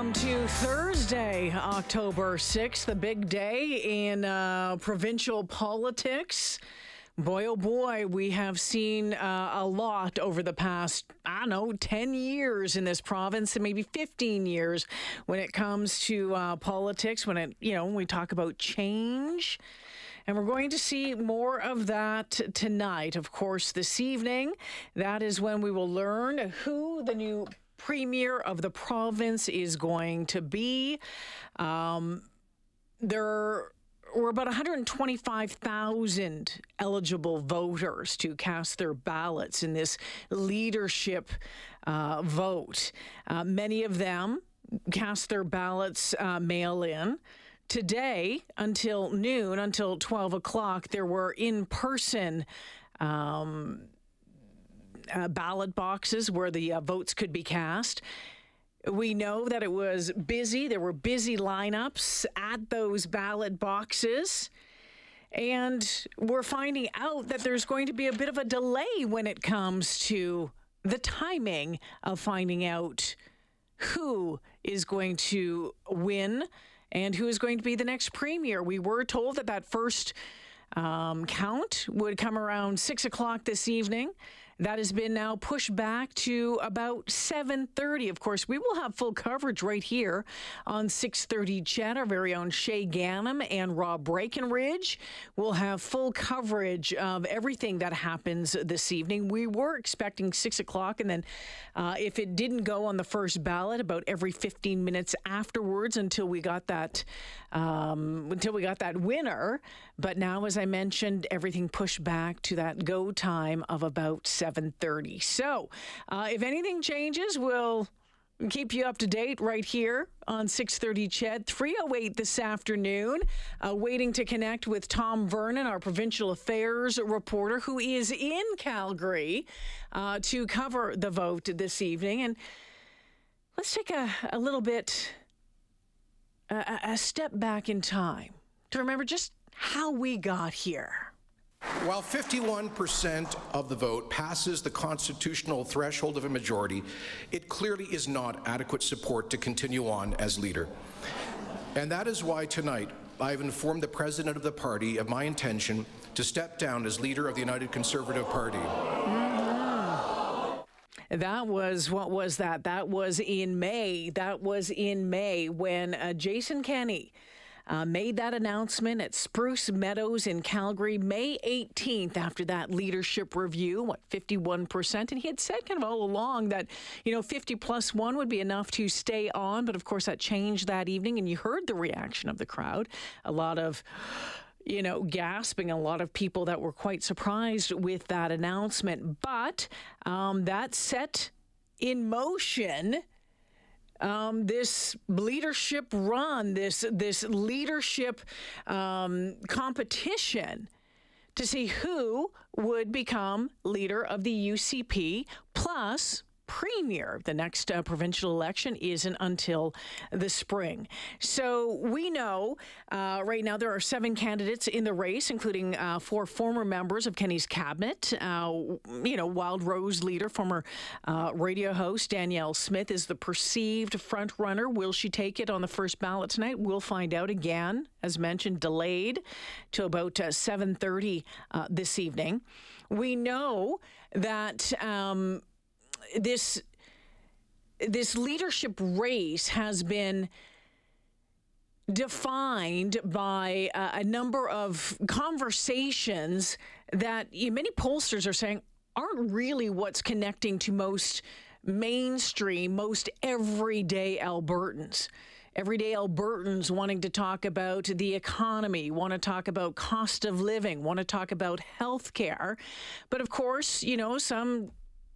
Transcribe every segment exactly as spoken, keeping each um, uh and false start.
Welcome to Thursday, October sixth, the big day in uh, provincial politics. Boy, oh boy, we have seen uh, a lot over the past, I don't know, ten years in this province and maybe fifteen years when it comes to uh, politics, when it, you know, when we talk about change. And we're going to see more of that tonight. Of course, this evening, that is when we will learn who the new Premier of the province is going to be. Um, there were about one hundred twenty-five thousand eligible voters to cast their ballots in this leadership uh, vote. Uh, many of them cast their ballots uh, mail-in. Today, until noon, until twelve o'clock, there were in-person um, uh, ballot boxes where the uh, votes could be cast. We know that it was busy. There were busy lineups at those ballot boxes. And we're finding out that there's going to be a bit of a delay when it comes to the timing of finding out who is going to win and who is going to be the next premier. We were told that that first um, count would come around six o'clock this evening. That has been now pushed back to about seven thirty. Of course, we will have full coverage right here on six thirty C H E D. Our very own Shay Gannam and Rob Breckenridge will have full coverage of everything that happens this evening. We were expecting six o'clock, and then uh, if it didn't go on the first ballot, about every fifteen minutes afterwards until we got that um, until we got that winner. But now, as I mentioned, everything pushed back to that go time of about seven thirty. So uh, if anything changes, we'll keep you up to date right here on six thirty C H E D. three oh eight this afternoon, uh, waiting to connect with Tom Vernon, our provincial affairs reporter, who is in Calgary uh, to cover the vote this evening. And let's take a, a little bit, a, a step back in time to remember just how we got here. While fifty-one percent of the vote passes the constitutional threshold of a majority, it clearly is not adequate support to continue on as leader. And that is why tonight I have informed the president of the party of my intention to step down as leader of the United Conservative Party. Mm-hmm. That was, what was that? That was in May. That was in May when uh, Jason Kenney Uh, made that announcement at Spruce Meadows in Calgary, May eighteenth, after that leadership review, what, fifty-one percent. And he had said kind of all along that, you know, fifty plus one would be enough to stay on. But of course, that changed that evening. And you heard the reaction of the crowd. A lot of, you know, gasping, a lot of people that were quite surprised with that announcement. But um, that set in motion Um, this leadership run, this this leadership um, competition to see who would become leader of the U C P, plus premier. The next uh, provincial election isn't until the spring. So we know uh, right now there are seven candidates in the race, including uh, four former members of Kenney's cabinet. Uh, you know, Wild Rose leader, former uh, radio host Danielle Smith is the perceived front runner. Will she take it on the first ballot tonight? We'll find out. Again, as mentioned, delayed to about uh, seven thirty uh, this evening. We know that Um, This this leadership race has been defined by uh, a number of conversations that you know, many pollsters are saying aren't really what's connecting to most mainstream, most everyday Albertans. Everyday Albertans wanting to talk about the economy, want to talk about cost of living, want to talk about health care. But of course, you know, some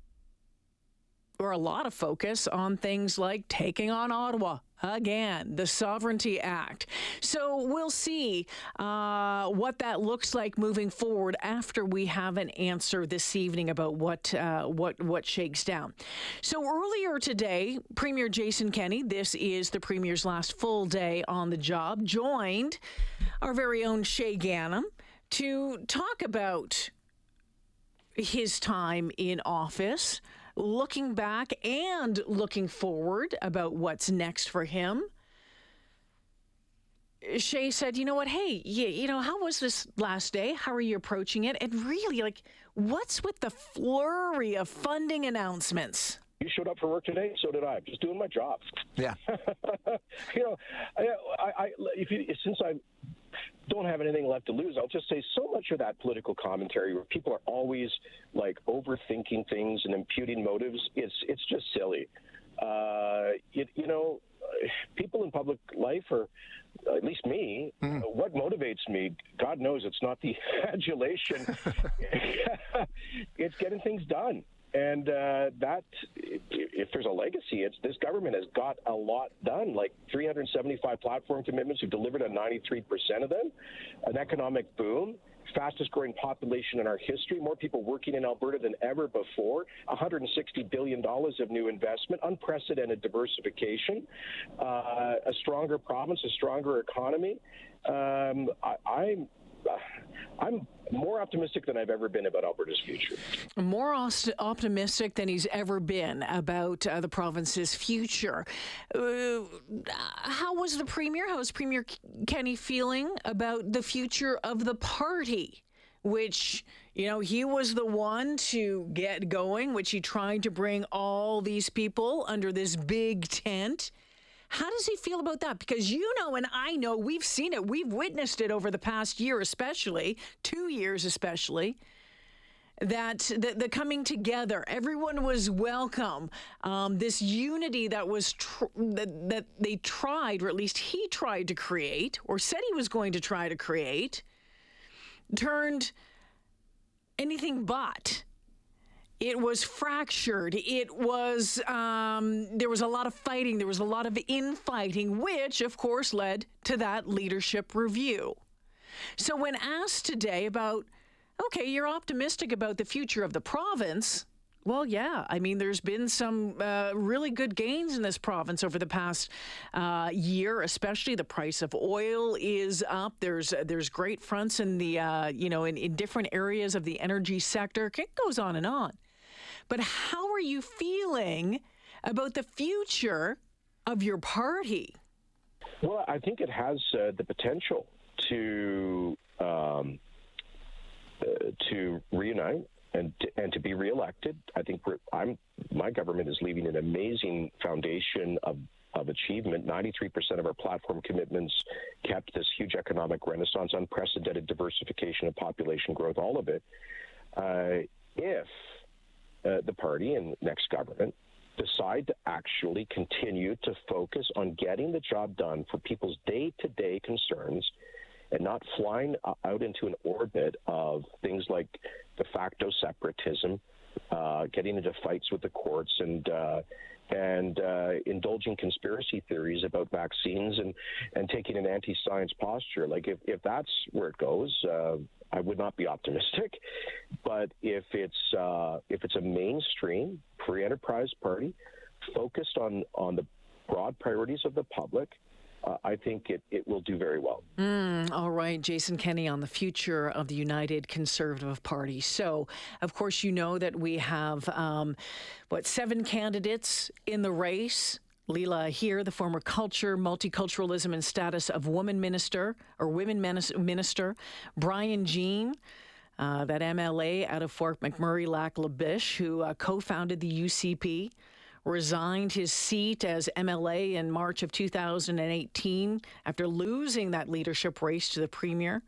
or a lot of focus on things like taking on Ottawa again, the Sovereignty Act. So we'll see uh, what that looks like moving forward after we have an answer this evening about what uh, what what shakes down. So earlier today, Premier Jason Kenney, this is the Premier's last full day on the job, joined our very own Shay Gannam to talk about his time in office, looking back and looking forward about what's next for him. Shay said, you know what, hey, you, you know, how was this last day? How are you approaching it? And really, like, what's with the flurry of funding announcements? You showed up for work today, so did I. I'm just doing my job. Yeah. you know, I, I, if you, since I don't have anything left to lose, I'll just say so much of that political commentary where people are always like overthinking things and imputing motives, it's it's just silly. Uh, it, you know, people in public life are, at least me, mm. uh, what motivates me, God knows it's not the adulation. It's getting things done. And uh, that, if there's a legacy, it's this government has got a lot done, like three hundred seventy-five platform commitments. We've delivered on ninety-three percent of them, an economic boom, fastest growing population in our history, more people working in Alberta than ever before, one hundred sixty billion dollars of new investment, unprecedented diversification, uh, a stronger province, a stronger economy. Um, I, I'm I'm more optimistic than I've ever been about Alberta's future. More ost- optimistic than he's ever been about uh, the province's future. Uh, how was the Premier? How is Premier Kenney feeling about the future of the party? Which, you know, he was the one to get going, which he tried to bring all these people under this big tent. How does he feel about that? Because you know, and I know, we've seen it. We've witnessed it over the past year, especially, two years especially, that the, the coming together, everyone was welcome. Um, this unity that was tr- that, that they tried, or at least he tried to create, or said he was going to try to create, turned anything but. It was fractured. It was, um, there was a lot of fighting. There was a lot of infighting, which, of course, led to that leadership review. So when asked today about, okay, you're optimistic about the future of the province, well, yeah. I mean, there's been some uh, really good gains in this province over the past uh, year, especially the price of oil is up. There's uh, there's great fronts in the, uh, you know, in, in different areas of the energy sector. It goes on and on. But how are you feeling about the future of your party? Well, I think it has uh, the potential to um, uh, to reunite and to, and to be reelected. I think we're, I'm my government is leaving an amazing foundation of of achievement. ninety-three percent of our platform commitments kept this huge economic renaissance, unprecedented diversification of population growth, all of it. Uh, if Uh, the party and next government decide to actually continue to focus on getting the job done for people's day-to-day concerns and not flying out into an orbit of things like de facto separatism, uh, getting into fights with the courts, and uh, and uh, indulging conspiracy theories about vaccines and, and taking an anti-science posture. Like, if, if that's where it goes, uh, I would not be optimistic. But if it's uh, if it's a mainstream, free enterprise party focused on, on the broad priorities of the public, Uh, I think it, it will do very well. Mm, all right. Jason Kenney on the future of the United Conservative Party. So, of course, you know that we have, um, what, seven candidates in the race. Leela Aheer, the former Culture, Multiculturalism and Status of Women Minister, or Women Minister. Brian Jean, uh, that M L A out of Fort McMurray, Lac La Biche, who uh, co-founded the U C P. Resigned his seat as M L A in March of two thousand eighteen after losing that leadership race to the Premier.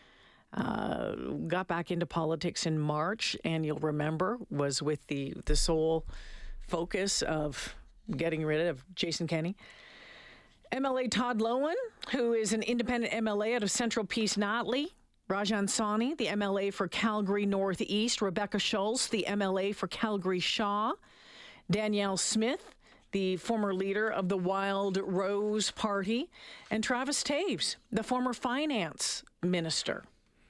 Uh, got back into politics in March, and you'll remember was with the, the sole focus of getting rid of Jason Kenney. M L A Todd Loewen, who is an independent M L A out of Central Peace Notley. Rajan Sawhney, the M L A for Calgary Northeast. Rebecca Schultz, the M L A for Calgary Shaw. Danielle Smith, the former leader of the Wild Rose Party, and Travis Taves, the former finance minister.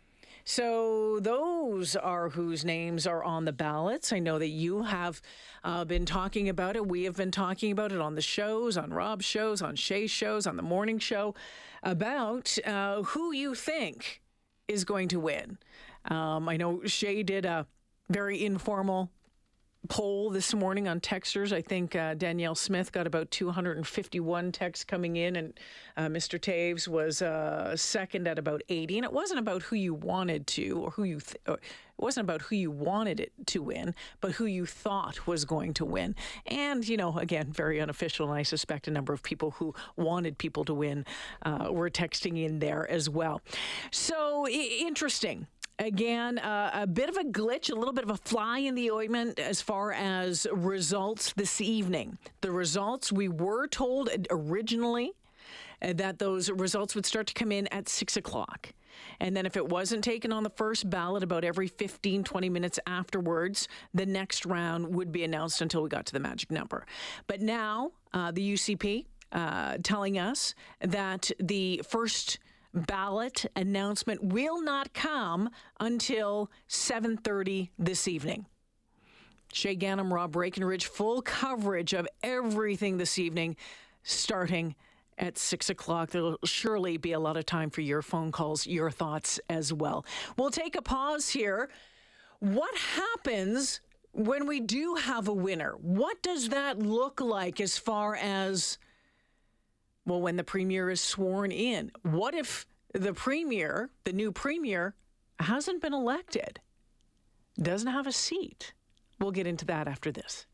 So those are whose names are on the ballots. I know that you have uh, been talking about it. We have been talking about it on the shows, on Rob's shows, on Shay's shows, on the morning show, about uh, who you think is going to win. Um, I know Shay did a very informal poll this morning on texters. I think uh, Danielle Smith got about two hundred fifty-one texts coming in, and uh, Mister Taves was uh, second at about eighty. And it wasn't about who you wanted to, or who you, th- or it wasn't about who you wanted it to win, but who you thought was going to win. And, you know, again, very unofficial, and I suspect a number of people who wanted people to win uh, were texting in there as well. So I- interesting. Again, uh, a bit of a glitch, a little bit of a fly in the ointment as far as results this evening. The results, we were told originally that those results would start to come in at six o'clock. And then if it wasn't taken on the first ballot, about every fifteen, twenty minutes afterwards, the next round would be announced until we got to the magic number. But now uh, the U C P uh, telling us that the first ballot announcement will not come until seven thirty this evening. Shay Ghanem, Rob Breckenridge, full coverage of everything this evening, starting at six o'clock. There'll surely be a lot of time for your phone calls, your thoughts as well. We'll take a pause here. What happens when we do have a winner? What does that look like as far as, well, when the premier is sworn in? What if the premier, the new premier, hasn't been elected, doesn't have a seat? We'll get into that after this.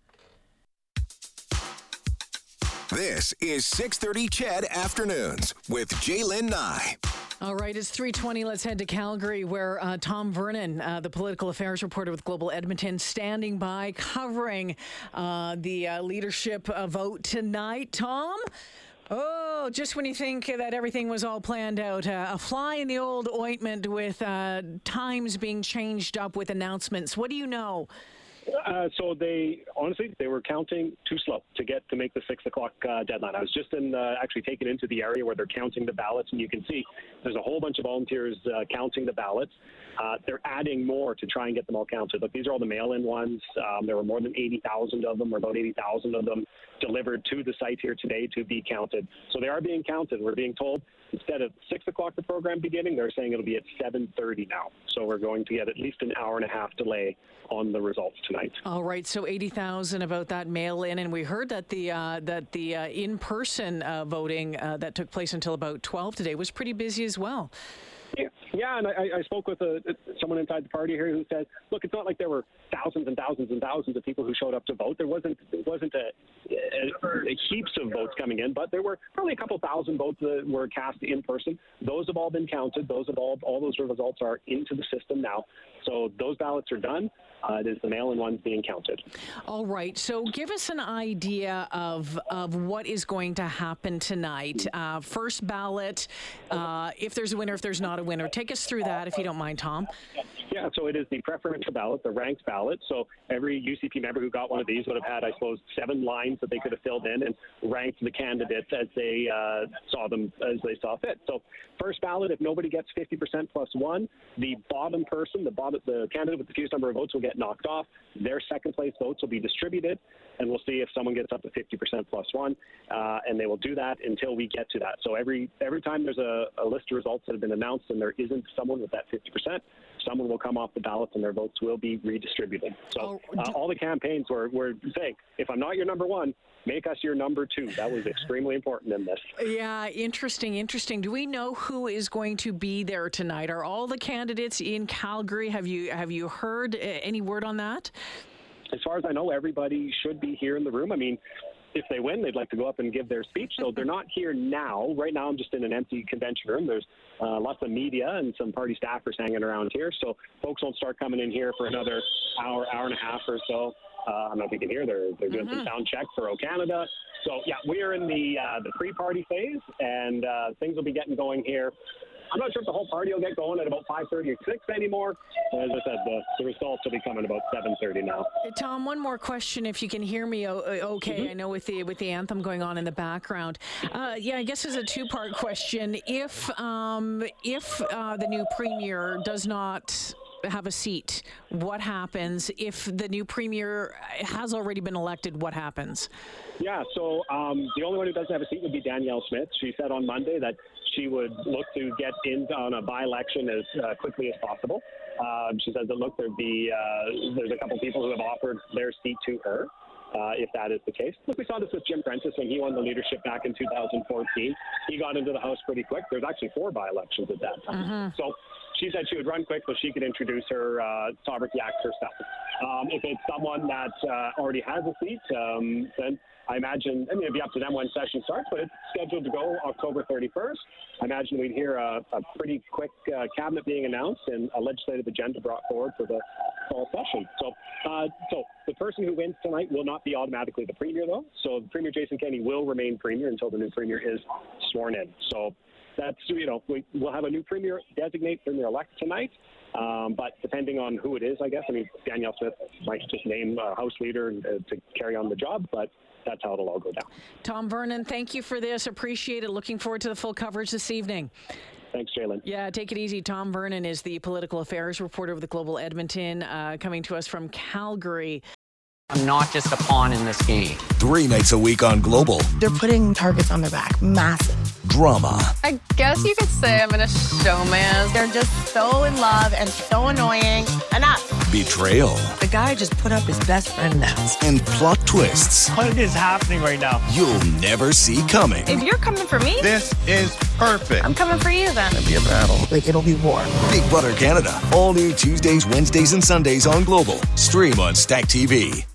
This is six thirty C H E D Afternoons with Jaylen Nye. All right, it's three twenty. Let's head to Calgary, where uh, Tom Vernon, uh, the political affairs reporter with Global Edmonton, standing by, covering uh, the uh, leadership uh, vote tonight. Tom? Oh, just when you think that everything was all planned out, uh, a fly in the old ointment with uh, times being changed up with announcements. What do you know? Uh, so they, honestly, they were counting too slow to get to make the six o'clock uh, deadline. I was just in, uh, actually taken into the area where they're counting the ballots, and you can see there's a whole bunch of volunteers uh, counting the ballots. Uh, they're adding more to try and get them all counted. Look, these are all the mail-in ones. Um, there were more than eighty thousand of them, or about eighty thousand of them, delivered to the site here today to be counted. So they are being counted. We're being told instead of six o'clock the program beginning, they're saying it'll be at seven thirty now. So we're going to get at least an hour and a half delay on the results tonight. All right, so eighty thousand about that mail-in, and we heard that the uh, that the uh, in-person uh, voting uh, that took place until about twelve today was pretty busy as well. Yeah, yeah, and I, I spoke with a, someone inside the party here who said, "Look, it's not like there were thousands and thousands and thousands of people who showed up to vote. There wasn't it wasn't a, a, a heaps of votes coming in, but there were probably a couple thousand votes that were cast in person. Those have all been counted. Those have all all those results are into the system now. So those ballots are done. Uh, it is the mail-in ones being counted." All right. So give us an idea of of what is going to happen tonight. Uh, first ballot, uh, if there's a winner, if there's not a winner. Take us through that, if you don't mind, Tom. Yeah, so it is the preferential ballot, the ranked ballot. So every U C P member who got one of these would have had, I suppose, seven lines that they could have filled in and ranked the candidates as they uh, saw them, as they saw fit. So first ballot, if nobody gets fifty percent plus one, the bottom person, the bottom, the candidate with the fewest number of votes will get knocked off. Their second place votes will be distributed, and we'll see if someone gets up to fifty percent plus one, uh, and they will do that until we get to that. So every every time there's a, a list of results that have been announced and there isn't someone with that fifty percent, someone will come off the ballots and their votes will be redistributed. So uh, all the campaigns were, were saying, if I'm not your number one, make us your number two. That was extremely important in this. Yeah, interesting, interesting. Do we know who is going to be there tonight? Are all the candidates in Calgary? Have you have you heard any word on that? As far as I know, everybody should be here in the room. I mean, if they win, they'd like to go up and give their speech. So they're not here now. Right now, I'm just in an empty convention room. There's uh, lots of media and some party staffers hanging around here. So folks won't start coming in here for another hour, hour and a half or so. Uh, I don't know if you can hear. They're, they're doing mm-hmm. some sound check for O Canada. So, yeah, we are in the uh, the pre-party phase, and uh, things will be getting going here. I'm not sure if the whole party will get going at about five thirty or six anymore. As I said, the, the results will be coming about seven thirty now. Tom, one more question, if you can hear me okay. Mm-hmm. I know with the with the anthem going on in the background. Uh, yeah, I guess it's a two-part question. If, um, if uh, the new premier does not have a seat, what happens? If the new premier has already been elected, what happens? Yeah, so um, the only one who doesn't have a seat would be Danielle Smith. She said on Monday that she would look to get in on a by-election as uh, quickly as possible. Um, she says that, look, there'd be, uh, there's a couple people who have offered their seat to her. Uh, if that is the case. Look, we saw this with Jim Prentice when he won the leadership back in two thousand fourteen. He got into the House pretty quick. There's actually four by-elections at that time. Mm-hmm. So she said she would run quick so she could introduce her uh, Sovereignty Act herself. Um, if it's someone that uh, already has a seat, um, then I imagine, I mean, it'd be up to them when session starts, but it's scheduled to go October thirty-first. I imagine we'd hear a, a pretty quick uh, cabinet being announced and a legislative agenda brought forward for the fall session. So, uh, so the person who wins tonight will not be automatically the premier, though. So Premier Jason Kenney will remain premier until the new premier is sworn in. So that's, you know, we, we'll have a new premier designate, premier-elect tonight. Um, but depending on who it is, I guess, I mean, Danielle Smith might just name a House leader uh, to carry on the job, but that's how it'll all go down. Tom Vernon, thank you for this. Appreciate it. Looking forward to the full coverage this evening. Thanks, Jalen. Yeah, take it easy. Tom Vernon is the political affairs reporter with the Global Edmonton, uh, coming to us from Calgary. I'm not just a pawn in this game. Three nights a week on Global. They're putting targets on their back. Massive. Drama. I guess you could say I'm in a showman. They're just so in love and so annoying. Enough. Betrayal. The guy just put up his best friend now. And plot twists. What is happening right now? You'll never see coming. If you're coming for me, this is perfect. I'm coming for you then. It'll be a battle. Like, it'll be war. Big Brother Canada. All new Tuesdays, Wednesdays, and Sundays on Global. Stream on Stack T V.